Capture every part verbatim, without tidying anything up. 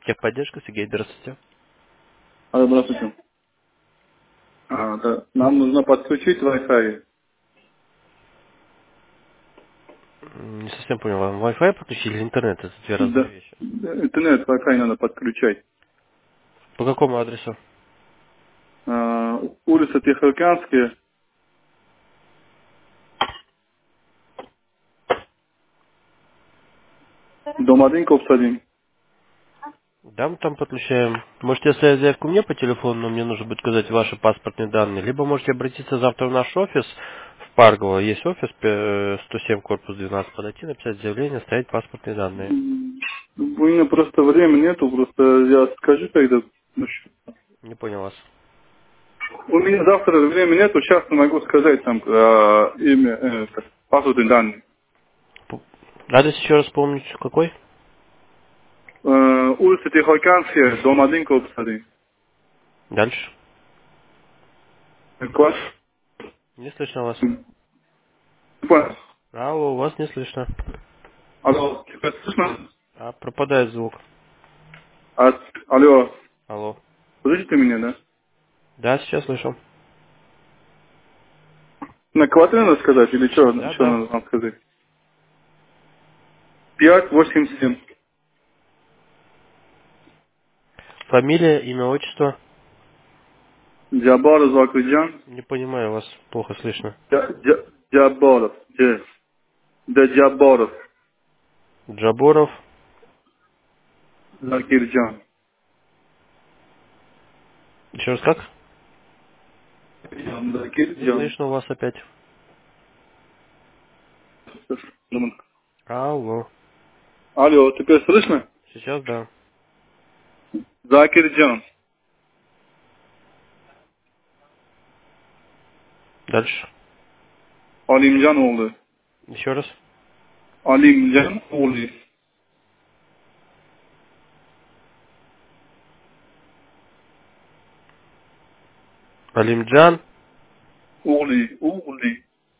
Техподдержка, Сергей, здравствуйте. Алло, здравствуйте. А, да. Нам нужно подключить Wi-Fi. М, Не совсем понял, вам Wi-Fi подключили или интернет? Это две разные Да. вещи. Да, интернет Wi-Fi надо подключать. По какому адресу? А, улица Тихоокеанская, дом один, Копс один. Да, мы там подключаем. Можете оставить заявку мне по телефону, но мне нужно будет сказать ваши паспортные данные. Либо можете обратиться завтра в наш офис в Паргово. Есть офис э, сто семь, корпус двенадцать. Подойти, написать заявление, оставить паспортные данные. М, У меня просто времени нету, просто я скажу тогда. Ну, щ- Не понял вас. У меня завтра времени нету, сейчас не могу сказать там а, имя, э, это, паспортные данные. П- Адрес еще раз помните, какой? Э, улица Тихоокеанская, дом один, Копс один. Дальше. Класс. Не слышно вас. Понял. Алло, вас не слышно. Алло, теперь слышно? А, пропадает звук. А, алло, Алло. слышите меня, да? Да, сейчас слышу. На квартиру надо сказать или что, Да, что да. надо вам сказать? Пять восемь семь. Фамилия, имя, отчество. Джабаров Закирджан. Не понимаю, вас плохо слышно. Джа- Джа- Джабаров. Yes. Да Джабаров Джаборов. Закирджан. Еще раз как? Не Закирджан. слышно у вас опять. Алло. Алло, теперь слышно? Сейчас да. Закирджан. Дальше. Алимджан Оли. Еще раз. Алимджан Оли. Алимджан. Оли. Оли.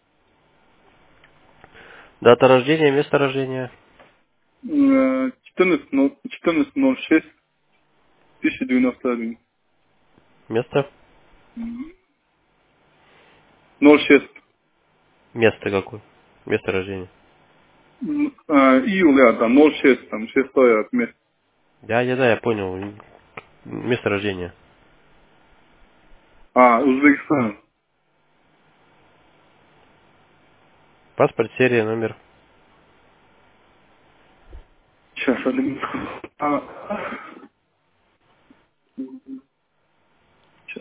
Дата рождения, место рождения. Э, четырнадцать ноль четырнадцать ноль шесть тысяча девяносто один. Место. ноль шесть. Место какое? Место рождения. М, а, июля, там, ноль шесть, там, шестое отметь. Да, я да, я понял. Место рождения. А, Узбекистан. Паспорт, серия, номер. Сейчас, одну минуту. А, щас.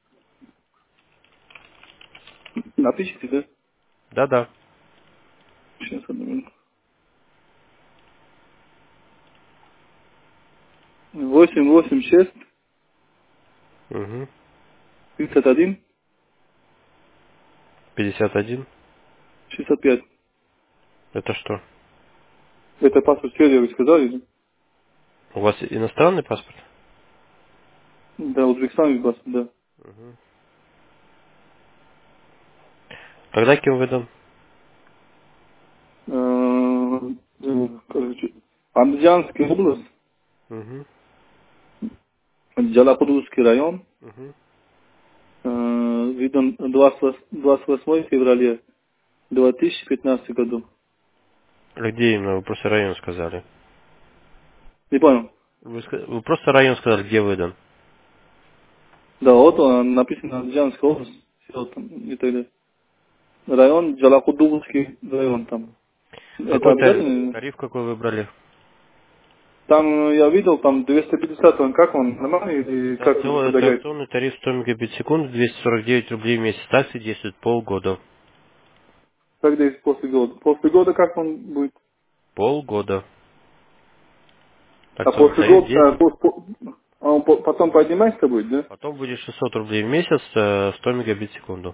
Напишите, да? Да-да. Сейчас, одну минуту. восемь восемь шесть Угу. тридцать один пятьдесят один. шестьдесят пять. Это что? Это паспорт серии, вы сказали, да? У вас иностранный паспорт? Да, Узбекистан, паспорт, да. Угу. Когда кем выдан? Э, э, короче, Андижанская область, Угу. Джалапурский район, Угу. э, видан двадцать восьмого февраля две тысячи пятнадцатого году. Где именно? Вы просто район сказали. Не понял. Вы, ска- вы просто район сказали, где выдан. Да, вот он, написано Андижанская область, всё там и так далее. Район Джалакудугский район там. Это Какой тариф? обязательно? Тариф какой выбрали? Там э, я видел, там двести пятьдесят, он как он, нормальный или Это, как вы акцион- это предлагаете? акционный тариф сто мегабит в секунду, двести сорок девять рублей в месяц. Акции действуют полгода. Когда есть после года? После года как он будет? Полгода. А Акционный после тариф года, а, действует. по- по- а он по- потом поднимается будет, да? Потом будет шестьсот рублей в месяц, э, сто мегабит в секунду.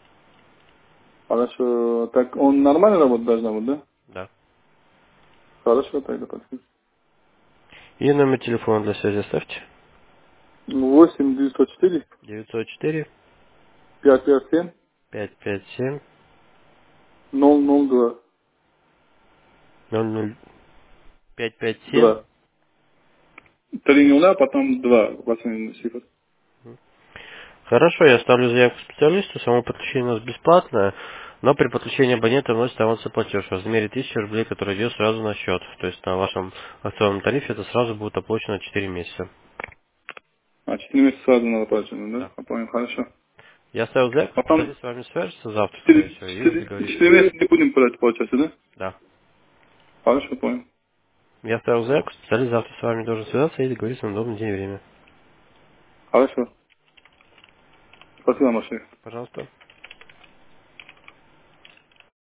Хорошо. Так он нормально работать должна быть, да? Да. Хорошо, тогда подпишем. И номер телефона для связи оставьте. восемь девятьсот четыре девятьсот четыре пять пять семь пять пять семь ноль ноль два ноль ноль пять пять семь два три нуля, потом два последний цифр. Хорошо, я ставлю заявку специалисту, само подключение у нас бесплатное, но при подключении абонента вносится авансовый платеж в размере тысячи рублей, который идет сразу на счет. То есть на вашем акционном тарифе это сразу будет оплачено четыре месяца. А, четыре месяца сразу надо платить, да? Да. Я понял, хорошо. Я оставил заявку, Потом специалист с вами свяжется завтра, скорее четыре, всего, и четыре, договорится. четыре месяца не будем платить, получается, да? Да. Хорошо, понял. Я оставил заявку, специалист завтра с вами должен связаться и договориться на удобный день и время. Хорошо. Спасибо, Маши. Пожалуйста.